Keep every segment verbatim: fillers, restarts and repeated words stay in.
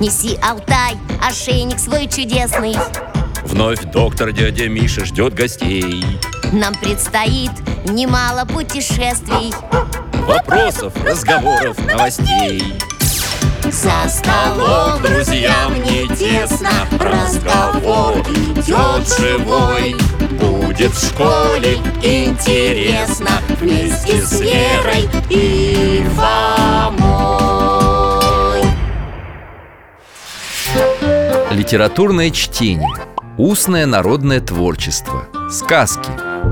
Неси, Алтай, ошейник свой чудесный. Вновь доктор дядя Миша ждет гостей. Нам предстоит немало путешествий, Вопросов, разговоров, новостей. За столом Друзьям не тесно, разговор идет живой. Будет в школе интересно вместе с Верой и Фомой. Литературное чтение. Устное народное творчество. Сказки.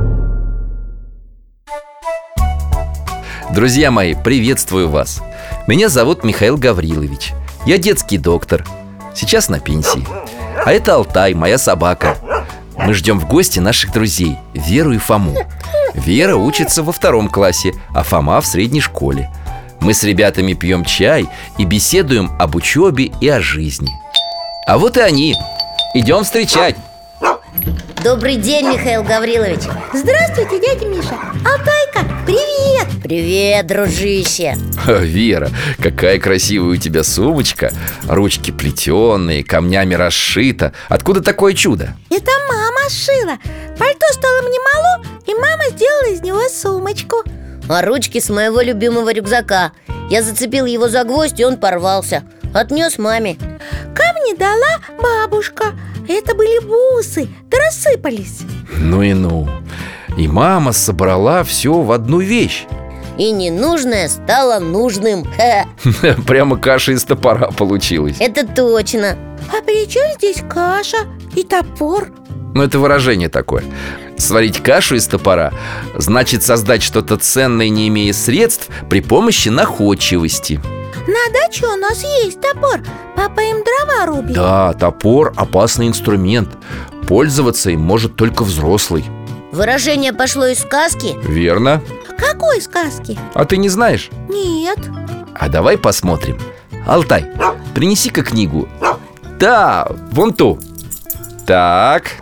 Друзья мои, приветствую вас. Меня зовут Михаил Гаврилович. Я детский доктор. Сейчас на пенсии. А это Алтай, моя собака. Мы ждем в гости наших друзей, Веру и Фому. Вера учится во втором классе, а Фома в средней школе. Мы с ребятами пьем чай и беседуем об учебе и о жизни. А вот и они. Идем встречать. Добрый день, Михаил Гаврилович. Здравствуйте, дядя Миша. Алтайка, привет! Привет, дружище. Вера, какая красивая у тебя сумочка. Ручки плетеные, камнями расшита. Откуда такое чудо? Это мама сшила. Пальто стало мне мало, и мама сделала из него сумочку. А ручки с моего любимого рюкзака. Я зацепил его за гвоздь, и он порвался. Отнес маме. Камни дала бабушка. Это были бусы, да рассыпались. Ну и ну. И мама собрала все в одну вещь. И ненужное стало нужным. Ха. Прямо каша из топора получилась. Это точно. А при чем здесь каша и топор? Ну, это выражение такое. Сварить кашу из топора значит создать что-то ценное, не имея средств, при помощи находчивости. На даче у нас есть топор. Папа им дрова рубит. Да, топор – опасный инструмент. Пользоваться им может только взрослый. Выражение пошло из сказки? Верно. Какой сказки? А ты не знаешь? Нет. А давай посмотрим. Алтай, принеси-ка книгу. Да, вон ту. Так.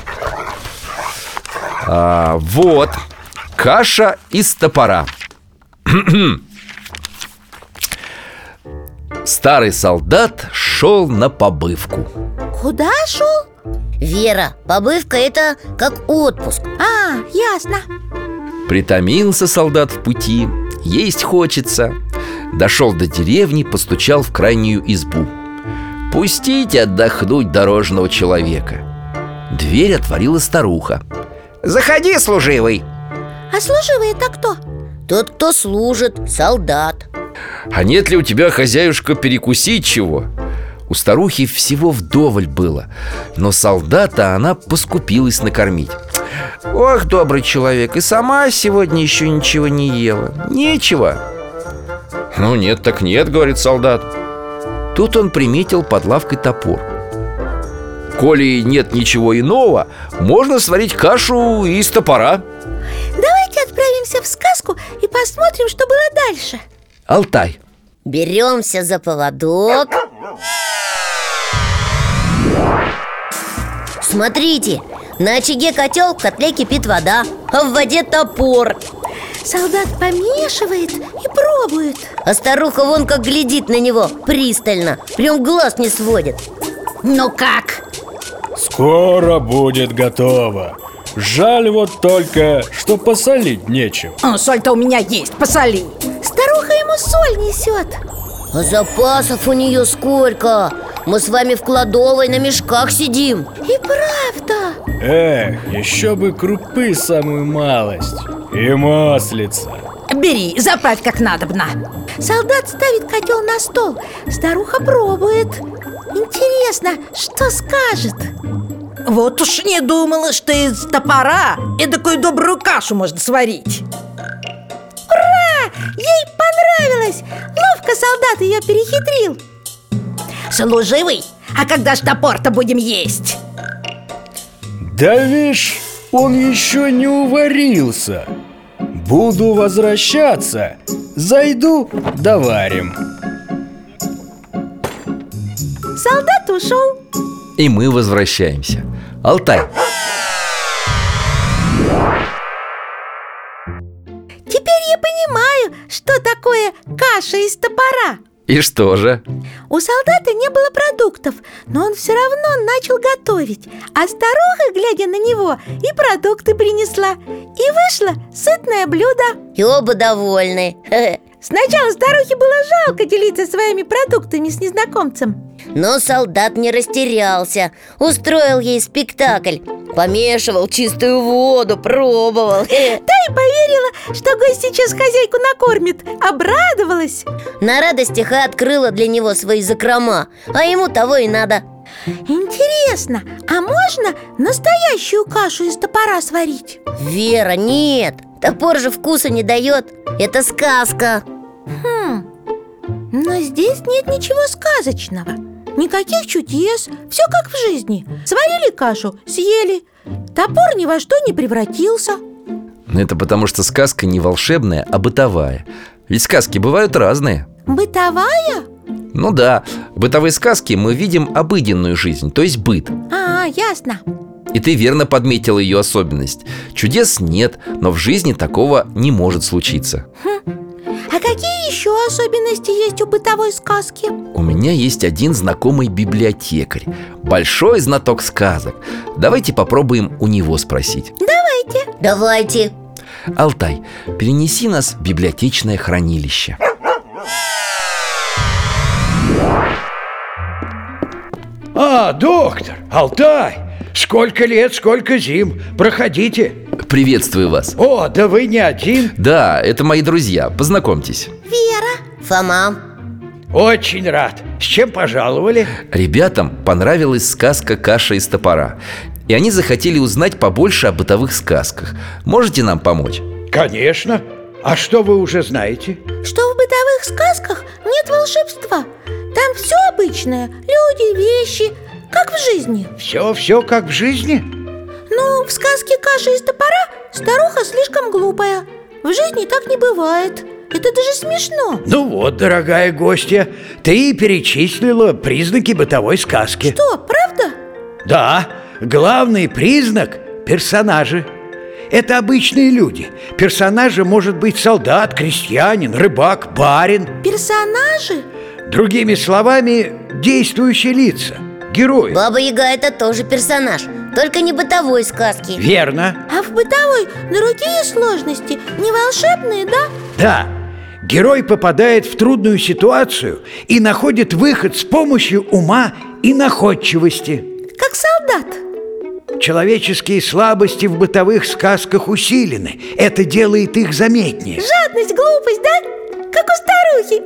а, Вот. Каша из топора. Старый солдат шел на побывку. Куда шел? Вера, побывка – это как отпуск. А, ясно. Притомился солдат в пути, есть хочется. Дошел до деревни, постучал в крайнюю избу. «Пустите отдохнуть дорожного человека». Дверь отворила старуха. «Заходи, служивый». А служивый это кто? Тот, кто служит, солдат. «А нет ли у тебя, хозяюшка, перекусить чего?» У старухи всего вдоволь было, но солдата она поскупилась накормить. «Ох, добрый человек, и сама сегодня еще ничего не ела. Нечего». «Ну нет, так нет», — говорит солдат. Тут он приметил под лавкой топор. «Коли нет ничего иного, можно сварить кашу из топора». Давайте отправимся в сказку и посмотрим, что было дальше. Алтай, Беремся за поводок. Смотрите, на очаге котел, в котле кипит вода, а в воде топор. Солдат помешивает и пробует. А старуха вон как глядит на него пристально, прям глаз не сводит. Ну как? Скоро будет готово. Жаль вот только, что посолить нечем. А, соль-то у меня есть, посоли. Старуха ему соль несет. А запасов у нее сколько? Мы с вами в кладовой на мешках сидим. И правда. Эх, еще бы крупы самую малость. И маслица. Бери, заправь как надобно. Солдат ставит котел на стол. Старуха пробует. Интересно, что скажет? Вот уж не думала, что из топора эдакую добрую кашу можно сварить. Ура! Ей понравилось. Ловко солдат ее перехитрил. Служивый, а когда ж топор-то будем есть? Да вишь, он еще не уварился. Буду возвращаться. Зайду, доварим. Солдат ушел. и мы возвращаемся. Алтай, Теперь я понимаю, что такое каша из топора. и что же? У солдата не было продуктов, но он все равно начал готовить. А старуха, глядя на него, и продукты принесла. И вышло сытное блюдо. И оба довольны. Сначала старухе было жалко делиться своими продуктами с незнакомцем. Но солдат не растерялся. Устроил ей спектакль. Помешивал чистую воду, пробовал. Та и поверила, что гость сейчас хозяйку накормит. Обрадовалась. На радостях и открыла для него свои закрома. А ему того и надо. Интересно, а можно настоящую кашу из топора сварить? Вера, нет. Топор же вкуса не дает. Это сказка. Хм, но здесь нет ничего сказочного. Никаких чудес, все как в жизни. Сварили кашу, съели. Топор ни во что не превратился. Это потому что сказка не волшебная, а бытовая. Ведь сказки бывают разные. Бытовая? Ну да, в бытовой сказке мы видим обыденную жизнь, то есть быт. А, ясно. И ты верно подметила ее особенность. Чудес нет, но в жизни такого не может случиться. А какие еще особенности есть у бытовой сказки? У меня есть один знакомый библиотекарь, большой знаток сказок. Давайте попробуем у него спросить. Давайте. Давайте. Алтай, перенеси нас в библиотечное хранилище. А, доктор, Алтай, сколько лет, сколько зим. Проходите. Приветствую вас. О, да вы не один. Да, это мои друзья, познакомьтесь. Вера. Фома. Очень рад. С чем пожаловали? Ребятам понравилась сказка «Каша из топора», и они захотели узнать побольше о бытовых сказках. Можете нам помочь? Конечно. А что вы уже знаете? Что в бытовых сказках нет волшебства. Там все обычное. Люди, вещи, как в жизни. Все-все как в жизни? Ну, в сказке «Каша из топора» старуха слишком глупая. В жизни так не бывает. Это даже смешно. Ну вот, дорогая гостья, ты перечислила признаки бытовой сказки. Что, правда? Да, главный признак – персонажи. Это обычные люди. Персонажи может быть солдат, крестьянин, рыбак, барин. Персонажи? Другими словами, действующие лица, герои. Баба-Яга – это тоже персонаж, только не бытовой сказки. Верно. А в бытовой другие сложности, не волшебные, да? Да. Герой попадает в трудную ситуацию и находит выход с помощью ума и находчивости. Как солдат. Человеческие слабости в бытовых сказках усилены. Это делает их заметнее. Жадность, глупость, да? Как у старухи.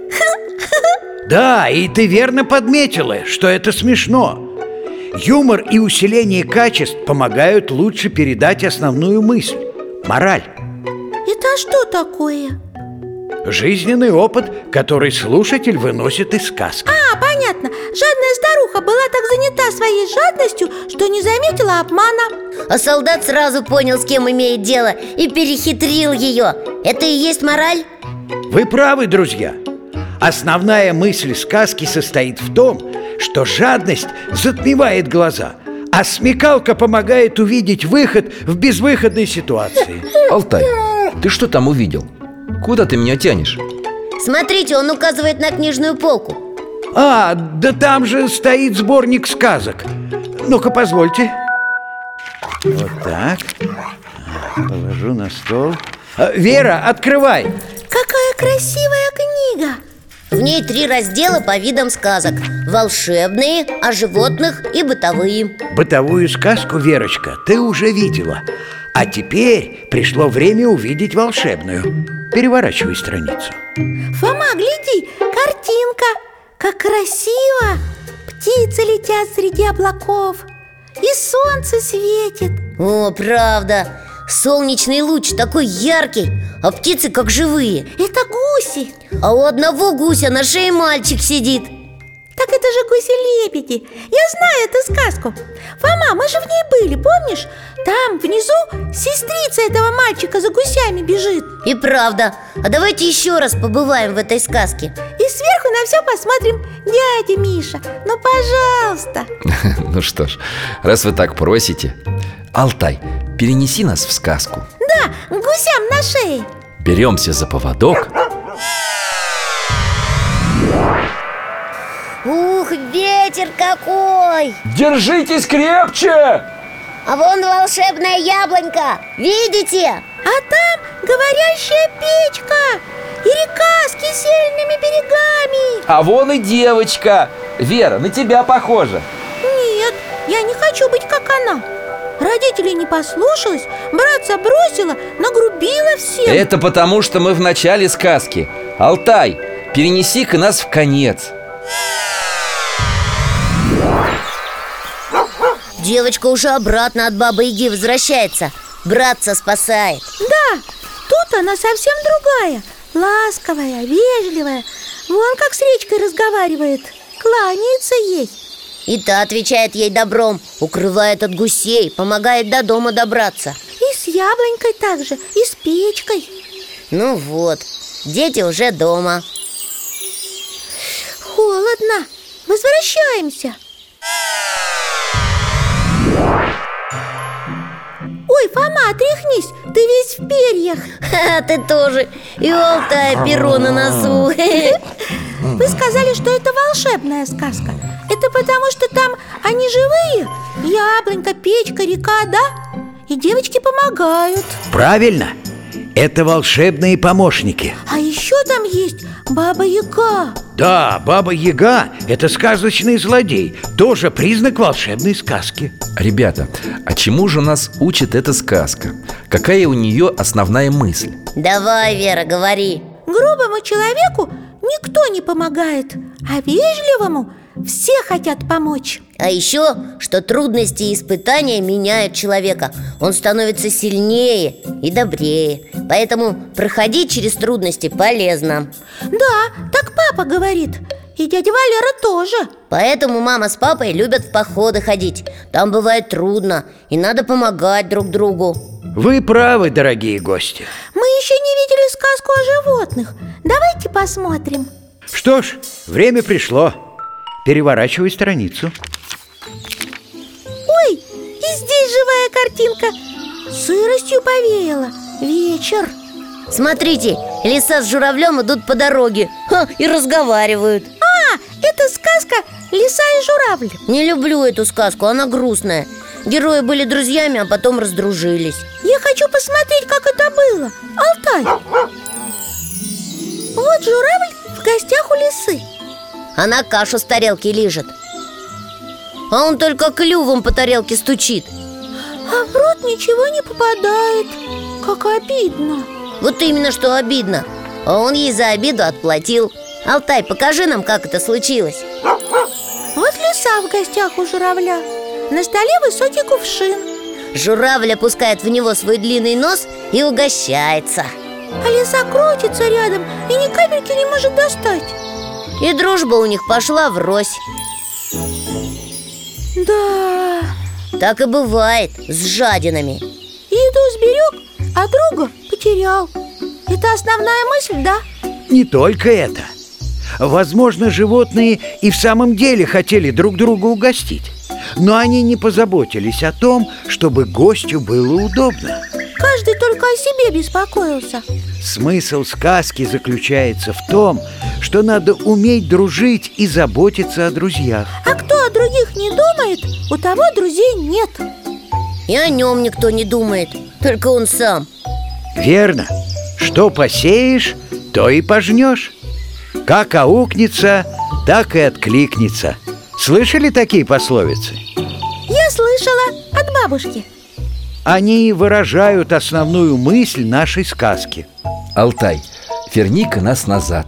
Да, и ты верно подметила, что это смешно. Юмор и усиление качеств помогают лучше передать основную мысль – мораль. Это что такое? Жизненный опыт, который слушатель выносит из сказки. А, понятно. Жадная старуха была так занята своей жадностью, что не заметила обмана. А солдат сразу понял, с кем имеет дело, и перехитрил ее. Это и есть мораль? Вы правы, друзья. Основная мысль сказки состоит в том, что жадность затмевает глаза, а смекалка помогает увидеть выход в безвыходной ситуации. Алтай, ты что там увидел? Куда ты меня тянешь? Смотрите, он указывает на книжную полку. А, да там же стоит сборник сказок. Ну-ка, позвольте. Вот так. Положу на стол. А, Вера, открывай. Какая красивая книга. В ней три раздела по видам сказок: волшебные, о животных и бытовые. Бытовую сказку, Верочка, ты уже видела. А теперь пришло время увидеть волшебную. Переворачивай страницу. Фома, гляди, картинка. Как красиво. Птицы летят среди облаков, и солнце светит. О, правда. Солнечный луч такой яркий, а птицы как живые. Это гуси. А у одного гуся на шее мальчик сидит. Так это же гуси-лебеди. Я знаю эту сказку. Фома, мы же в ней были, помнишь? Там внизу сестрица этого мальчика за гусями бежит. И правда. А давайте еще раз побываем в этой сказке. И сверху на все посмотрим, дядя Миша. Ну, пожалуйста. Ну что ж, раз вы так просите. Алтай, перенеси нас в сказку. Да, гусям на шее. Беремся за поводок. Ух, ветер какой! Держитесь крепче! А вон волшебная яблонька, видите? А там говорящая печка и река с кисельными берегами. А вон и девочка. Вера, на тебя похожа. Нет, я не хочу быть как она. Родителей не послушалась, братца бросила, нагрубила всем. Это потому, что мы в начале сказки. Алтай, перенеси-ка нас в конец. Девочка уже обратно от Бабы-Яги возвращается, братца спасает. Да, тут она совсем другая. Ласковая, вежливая. Вон как с речкой разговаривает, кланяется ей. И та отвечает ей добром, укрывает от гусей, помогает до дома добраться. И с яблонькой также, и с печкой. Ну вот, дети уже дома. Холодно, возвращаемся. Ой, Фома, отряхнись, ты весь в перьях. Ха, ты тоже, и у Алтая перо на носу. Вы сказали, что это волшебная сказка. Это потому, что там они живые? Яблонька, печка, река, да? И девочки помогают. Правильно, это волшебные помощники. А еще там есть Баба-Яга. Да, Баба-Яга – это сказочный злодей. Тоже признак волшебной сказки. Ребята, а чему же нас учит эта сказка? Какая у нее основная мысль? Давай, Вера, говори. Грубому человеку никто не помогает, а вежливому все хотят помочь. А еще, что трудности и испытания меняют человека. Он становится сильнее и добрее. Поэтому проходить через трудности полезно. Да, так папа говорит. И дядя Валера тоже. Поэтому мама с папой любят в походы ходить. Там бывает трудно, и надо помогать друг другу. Вы правы, дорогие гости. Мы еще не видели сказку о животных. Давайте посмотрим. Что ж, время пришло. Переворачивай страницу. Ой, и здесь живая картинка. Сыростью повеяло. Вечер. Смотрите, лиса с журавлем идут по дороге. Ха, и разговаривают. А, это сказка «Лиса и журавль». Не люблю эту сказку, она грустная. Герои были друзьями, а потом раздружились. Я хочу посмотреть, как это было. Алтай. Вот журавль в гостях у лисы. Она кашу с тарелки лижет, а он только клювом по тарелке стучит. А в рот ничего не попадает. Как обидно. Вот именно что обидно. А он ей за обиду отплатил. Алтай, покажи нам, как это случилось. Вот лиса в гостях у журавля. На столе высокий кувшин. Журавль опускает в него свой длинный нос и угощается. А лиса крутится рядом и ни капельки не может достать. И дружба у них пошла врозь. Да. Так и бывает с жадинами. Еду сберег, а друга потерял. Это основная мысль, да? Не только это. Возможно, животные и в самом деле хотели друг друга угостить, но они не позаботились о том, чтобы гостю было удобно. Каждый только о себе беспокоился. Смысл сказки заключается в том, что надо уметь дружить и заботиться о друзьях. А кто о других не думает, у того друзей нет. И о нем никто не думает, только он сам. Верно. Что посеешь, то и пожнешь. Как аукнется, так и откликнется. Слышали такие пословицы? Я слышала от бабушки. Они выражают основную мысль нашей сказки. Алтай, верни-ка нас назад.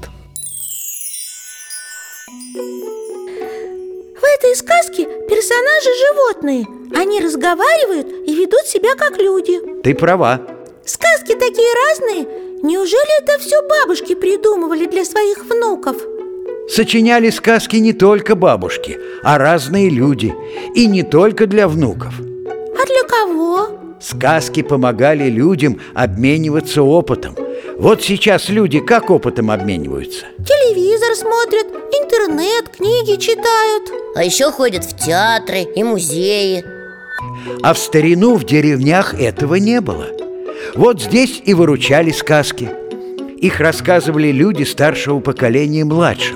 В этой сказке персонажи животные. Они разговаривают и ведут себя как люди. Ты права. Сказки такие разные. Неужели это все бабушки придумывали для своих внуков? Сочиняли сказки не только бабушки, а разные люди. И не только для внуков. А для кого? Сказки помогали людям обмениваться опытом. Вот сейчас люди как опытом обмениваются? Телевизор смотрят, интернет, книги читают. А еще ходят в театры и музеи. А в старину в деревнях этого не было. Вот здесь и выручали сказки. Их рассказывали люди старшего поколения младшим.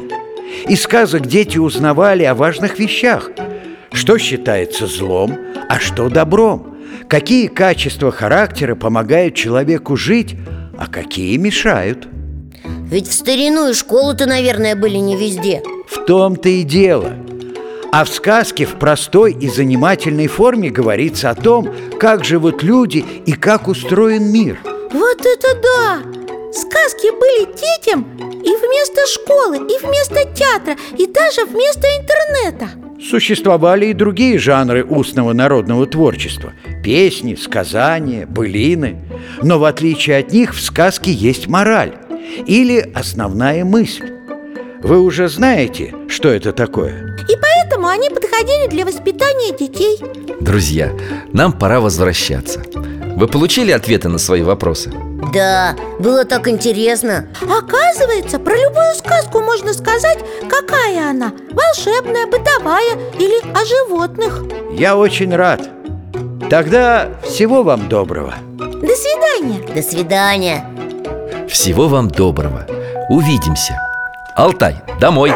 Из сказок дети узнавали о важных вещах. Что считается злом, а что добром? Какие качества характера помогают человеку жить, а какие мешают? Ведь в старину и школы-то, наверное, были не везде. В том-то и дело. А в сказке в простой и занимательной форме говорится о том, как живут люди и как устроен мир. Вот это да! Сказки были детям и вместо школы, и вместо театра, и даже вместо интернета. Существовали и другие жанры устного народного творчества: песни, сказания, былины. Но в отличие от них в сказке есть мораль или основная мысль. Вы уже знаете, что это такое? И поэтому они подходили для воспитания детей. Друзья, нам пора возвращаться. Вы получили ответы на свои вопросы? Да, было так интересно. Оказывается, про любую сказку можно сказать, какая она: волшебная, бытовая или о животных. Я очень рад. Тогда всего вам доброго. До свидания. До свидания. Всего вам доброго. Увидимся. Алтай, домой.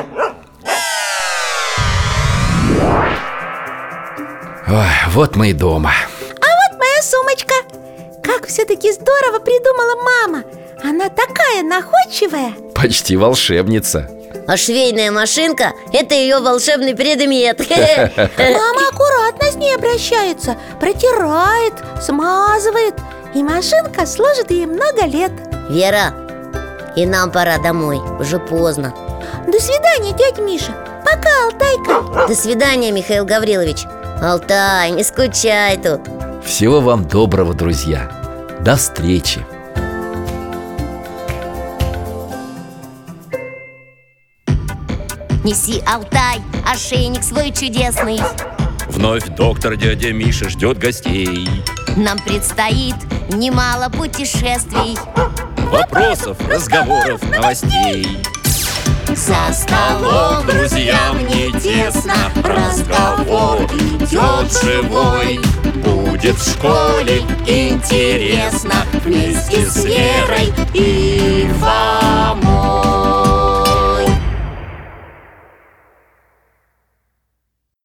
Ой, вот мы и дома. А вот моя сумочка. Как все-таки здорово придумала мама. Она такая находчивая. Почти волшебница. А швейная машинка – это ее волшебный предмет. Мама аккуратно с ней обращается, протирает, смазывает. И машинка служит ей много лет. Вера, и нам пора домой, уже поздно. До свидания, дядя Миша. Пока, Алтайка. До свидания, Михаил Гаврилович. Алтай, не скучай тут. Всего вам доброго, друзья. До встречи. Неси, Алтай, ошейник свой чудесный. Вновь доктор дядя Миша ждет гостей. Нам предстоит немало путешествий. Вопросов, разговоров, новостей. За столом Друзьям не тесно, разговор идет живой. Будет в школе интересно вместе с Верой и Варей.